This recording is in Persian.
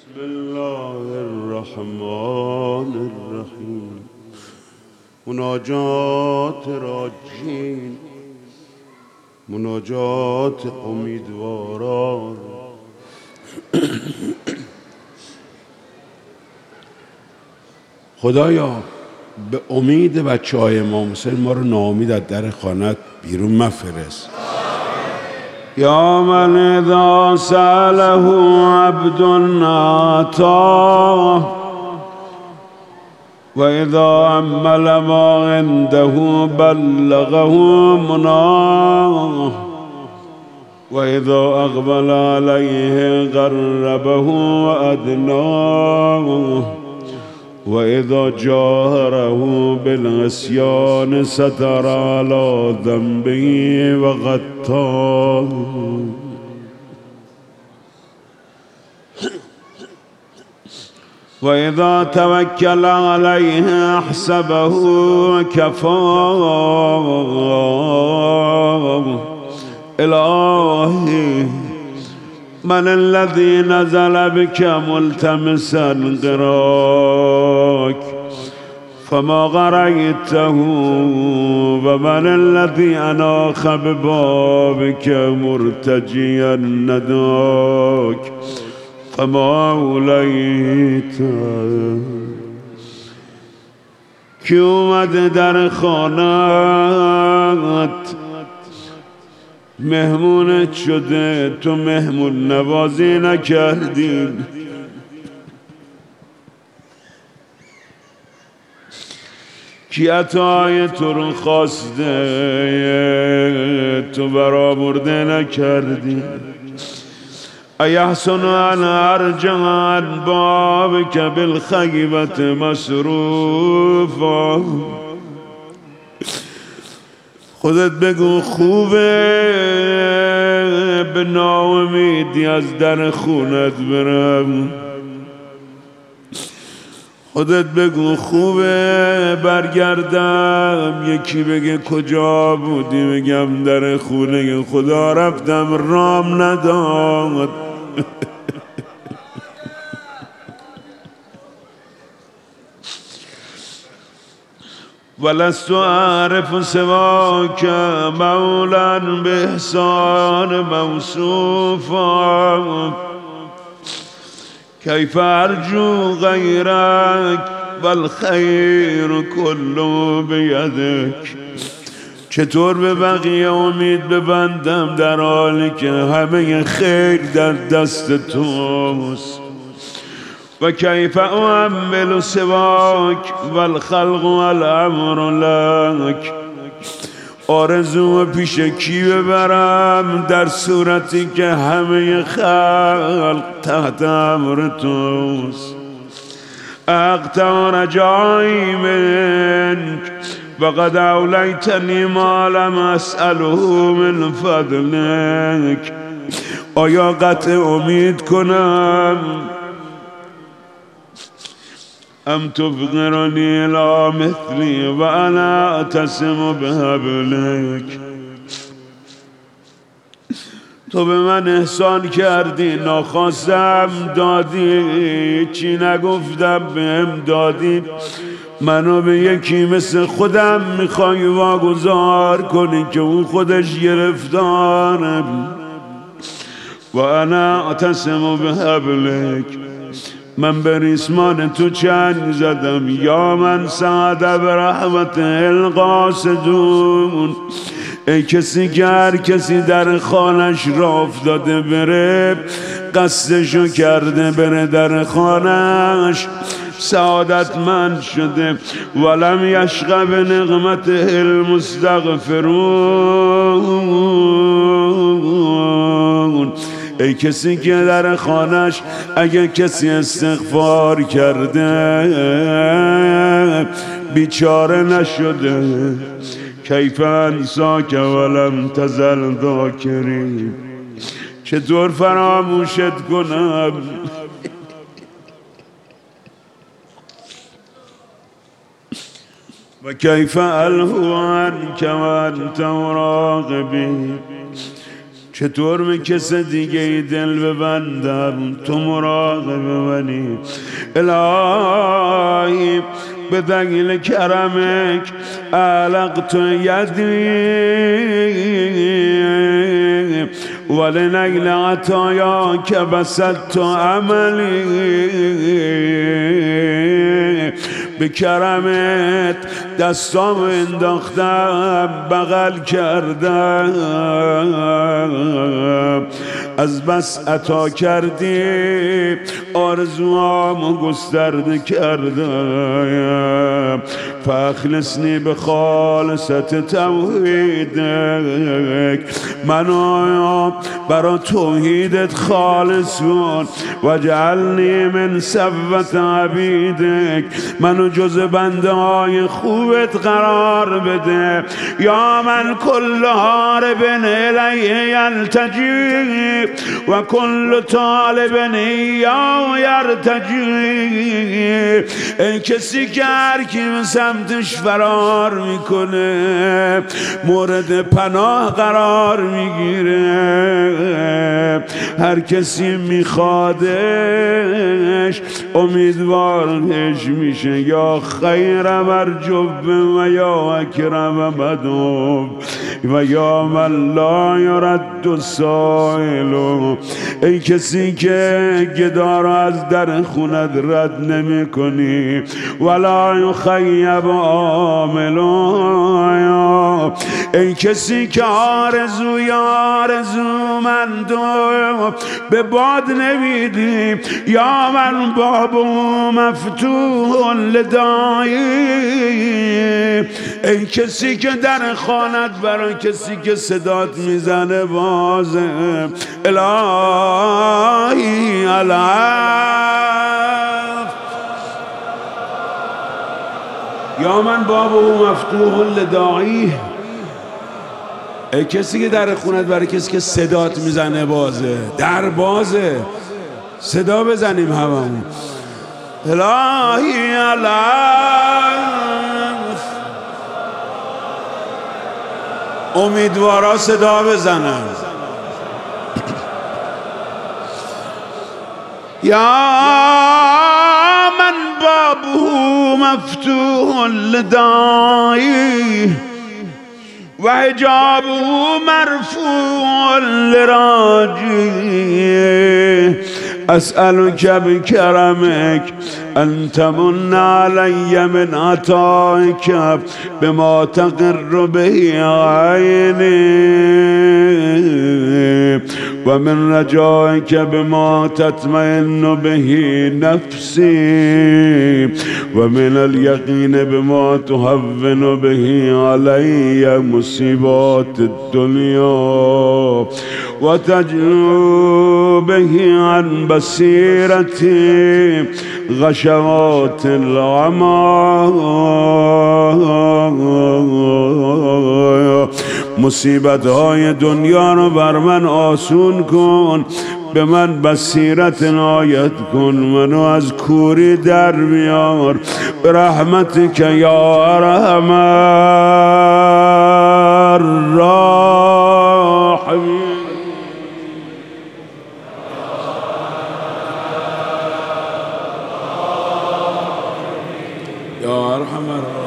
بسم الله الرحمن الرحیم. مناجات راجین، مناجات امیدواران. خدایا به امید بچه های امام حسین ما رو ناامید از در خانت بیرون مفرست. یا من اذا سأله عبد عطاه و اذا عمل ما عنده بلغه مناه و اذا اقبل علیه قربه و ادناه و اذا جاهره بالعصیان ستر علی ذنبه و غطاه. و اذا توکل علیه احسبه و کفاه. الهی من الذي نزل بك ملتمسا قراك فما قريته ومن الذي اناخ ببابك مرتجيا نداك فما اوليت. کی اومد در خانت مهمونت شده، تو مهمون نوازی نکردی. کی عطای تو رو خواسته، تو برآورده نکردی. ایحسن ان ارجع عن بابک بالخیبة مصروفا. خودت بگو خوبه به ناامیدی از در خونت برم. خودت بگو خوبه برگردم یکی بگه کجا بودی، بگم در خونه خدا رفتم رام نداد. ولست اعرف سواک مولا باحسان موصوفا. کیف ارجو غیرک والخیر کله بیدک. چطور به بقیه امید ببندم در حالی که همه خیر در دست توست. و کیف اعمل سواک والخلق والامر لک. آرزو پیش کی ببرم در صورتی که همه خلق تحت امر توست. اقطع رجایی منک وقد اولیتنی ما لم اسأله من فضلک. آیا قطع امید کنم ام تفقرنی الى مثلی و انا اعتصم بحبلک. تو به من احسان کردی، ناخواستم دادی، چی نگفتم بهم دادی. منو به یکی مثل خودم میخوای واگذار کنی که اون خودش گرفتاره. و انا اعتصم بحبلک. من به ریسمان تو چنگ زدم. یا من سعد برحمت القاصدون. ای کسی که هر کسی در خانش را افتاده بره، قصدشو کرده بره در خانش، سعادتمند شده. ولم یشق به نقمت المستغفرون. ای کسی که در خانش اگه کسی استغفار کرده بیچاره نشده. کیف انساک ولم تزل ذاکری. چطور فراموشت کنم و کیف الهو عنک و انت مراقبی. چطور به کس دیگه ای دل ببندم تو مراقب منی الهی به دلیل کرمک علقت یدی ولنیل عطایاک بسطت عملی به کرمت دستام انداختم بغل کردم از بس عطا کردی آرزوامو گسترده کردم فاخلصنی به خالصت توحیدک منو برا توحیدت خالص کن وجعلنی من صفوت عبیدک منو جز بنده های خوبت قرار بده یا من کل حارب الیه یلتجی و کل طالب یا یرتجی ای کسی که هر کی به سمتش فرار میکنه مورد پناه قرار میگیره هر کسی میخوادش امیدوارش میشه یا خیر مرجوب و یا اکرم مدوب و یا من لا یرد سائل ای کسی که گدا را از در خونت رد نمی کنی ولا یخیب عامل ای کسی که آرزومندم به باد نمیدی یا من باب مفتوح لدایی ای کسی که در خانت برای کسی که صدات میزنه بازه الهی الهی یا من بابه مفتوح لداعی ای کسی که در خونت برای کسی که صدات میزنه بازه در بازه صدا بزنیم هممون الهی الهی امیدوارا صدا بزنن یا من بابه مفتوح لداعی و حجابه مرفوع لراجی اسألك بكرمك أن تمن علي من عطائك بما تقر به عيني ومن رجائك بما تطمئن به نفسي ومن اليقين بما تهون به علي مصيبات الدنيا وتجلو به عن بصيرتي غشوات العمى مصیبت های دنیا رو بر من آسون کن به من بصیرت عنایت کن منو از کوری در بیار به رحمتک یا ارحم الراحمین یا ارحم الراحمین